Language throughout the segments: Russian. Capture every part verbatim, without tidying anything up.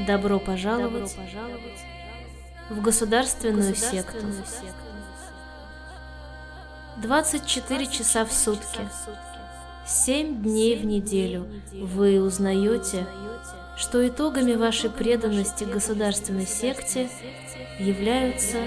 Добро пожаловать в государственную секту. двадцать четыре часа в сутки, семь дней в неделю вы узнаете, что итогами вашей преданности государственной секте являются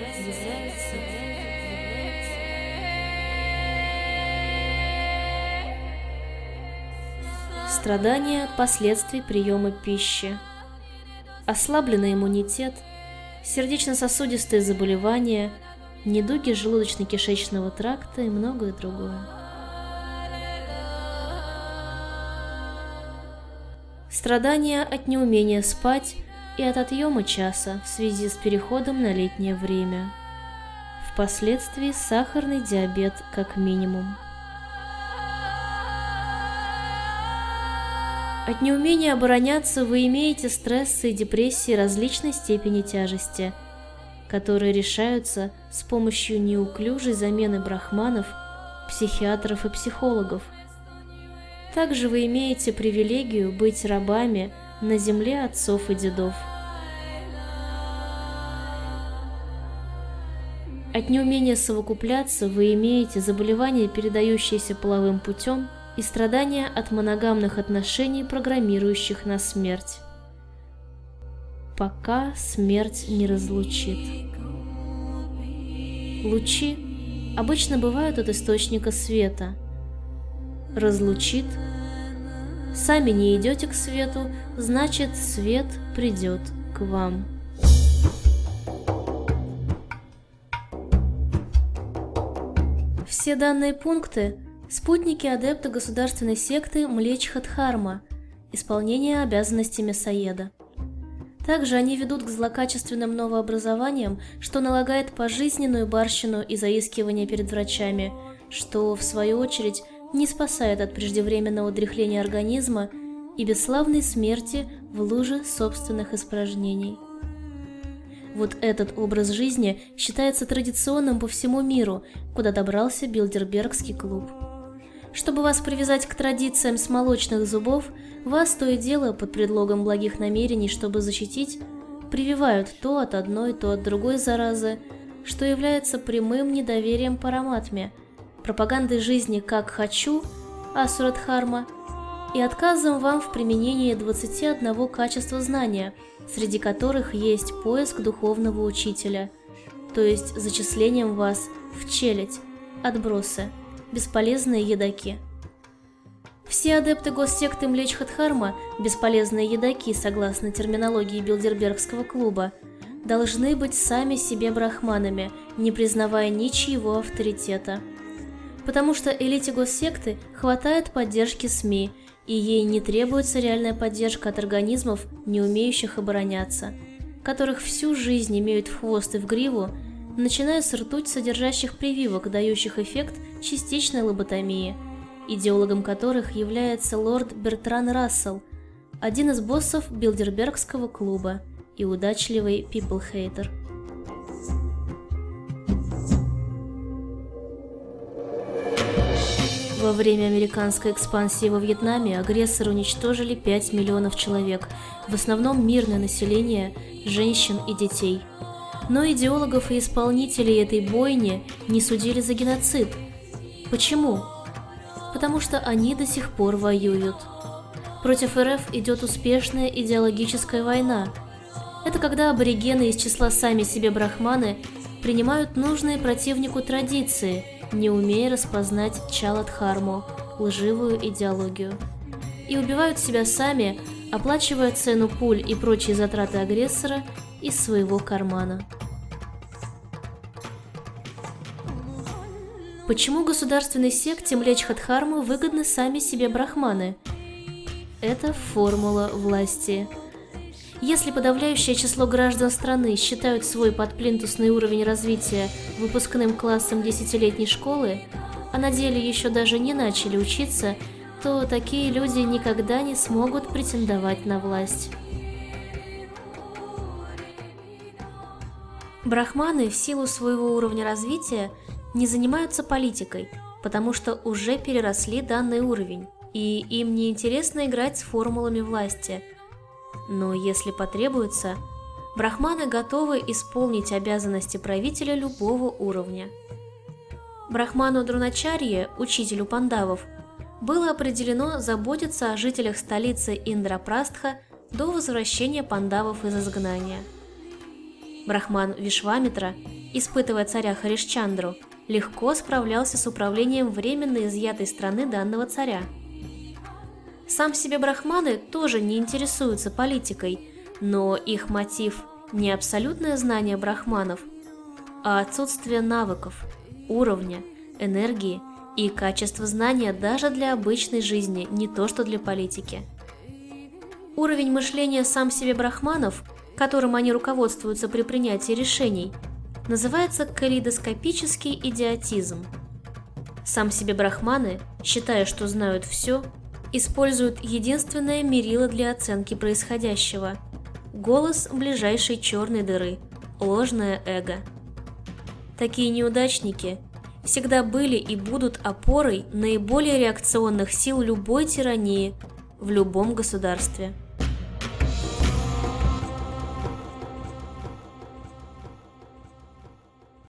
страдания от последствий приема пищи, ослабленный иммунитет, сердечно-сосудистые заболевания, недуги желудочно-кишечного тракта и многое другое. Страдания от неумения спать и от отъема часа в связи с переходом на летнее время. Впоследствии сахарный диабет как минимум. От неумения обороняться вы имеете стрессы и депрессии различной степени тяжести, которые решаются с помощью неуклюжей замены брахманов, психиатров и психологов. Также вы имеете привилегию быть рабами на земле отцов и дедов. От неумения совокупляться вы имеете заболевания, передающиеся половым путем, и страдания от моногамных отношений, программирующих на смерть, пока смерть не разлучит. Лучи обычно бывают от источника света. Разлучит. Сами не идете к свету, значит, свет придет к вам. Все данные пункты – спутники адепта государственной секты Млечха-Дхарма, исполнение обязанностей мясоеда. Также они ведут к злокачественным новообразованиям, что налагает пожизненную барщину и заискивание перед врачами, что, в свою очередь, не спасает от преждевременного дряхления организма и бесславной смерти в луже собственных испражнений. Вот этот образ жизни считается традиционным по всему миру, куда добрался Билдербергский клуб. Чтобы вас привязать к традициям с молочных зубов, вас то и дело под предлогом благих намерений, чтобы защитить, прививают то от одной, то от другой заразы, что является прямым недоверием Параматме, пропагандой жизни «как хочу» Асура-Дхарма и отказом вам в применении двадцати одного качества знания, среди которых есть поиск духовного учителя, то есть зачислением вас в челядь, отбросы, бесполезные едоки. Все адепты госсекты Млечха-Дхарма, бесполезные едоки, согласно терминологии Билдербергского клуба, должны быть сами себе брахманами, не признавая ничьего авторитета. Потому что элите госсекты хватает поддержки СМИ, и ей не требуется реальная поддержка от организмов, не умеющих обороняться, которых всю жизнь имеют в хвост и в гриву, начиная с ртуть содержащих прививок, дающих эффект частичной лоботомии, идеологом которых является лорд Бертран Рассел, один из боссов Билдербергского клуба и удачливый people-hater. Во время американской экспансии во Вьетнаме агрессоры уничтожили пять миллионов человек, в основном мирное население, женщин и детей. Но идеологов и исполнителей этой бойни не судили за геноцид. Почему? Потому что они до сих пор воюют. Против РФ идет успешная идеологическая война. Это когда аборигены из числа сами себе брахманы принимают нужные противнику традиции, не умея распознать Чала-Дхарму, лживую идеологию, и убивают себя сами, оплачивая цену пуль и прочие затраты агрессора из своего кармана. Почему государственной секте Млечха-Дхарма выгодны сами себе брахманы? Это формула власти. Если подавляющее число граждан страны считают свой подплинтусный уровень развития выпускным классом десятилетней школы, а на деле еще даже не начали учиться, то такие люди никогда не смогут претендовать на власть. Брахманы в силу своего уровня развития не занимаются политикой, потому что уже переросли данный уровень, и им не интересно играть с формулами власти. но если потребуется, брахманы готовы исполнить обязанности правителя любого уровня. Брахману Дроначарье, учителю пандавов, было определено заботиться о жителях столицы Индрапрастха до возвращения пандавов из изгнания. Брахман Вишвамитра, испытывая царя Харишчандру, легко справлялся с управлением временно изъятой страны данного царя. Сам себе брахманы тоже не интересуются политикой, но их мотив не абсолютное знание брахманов, а отсутствие навыков, уровня, энергии и качества знания даже для обычной жизни, не то что для политики. Уровень мышления сам себе брахманов, которым они руководствуются при принятии решений, называется калейдоскопический идиотизм. Сам себе брахманы, считая, что знают все, используют единственное мерило для оценки происходящего – голос ближайшей черной дыры, ложное эго. Такие неудачники всегда были и будут опорой наиболее реакционных сил любой тирании в любом государстве.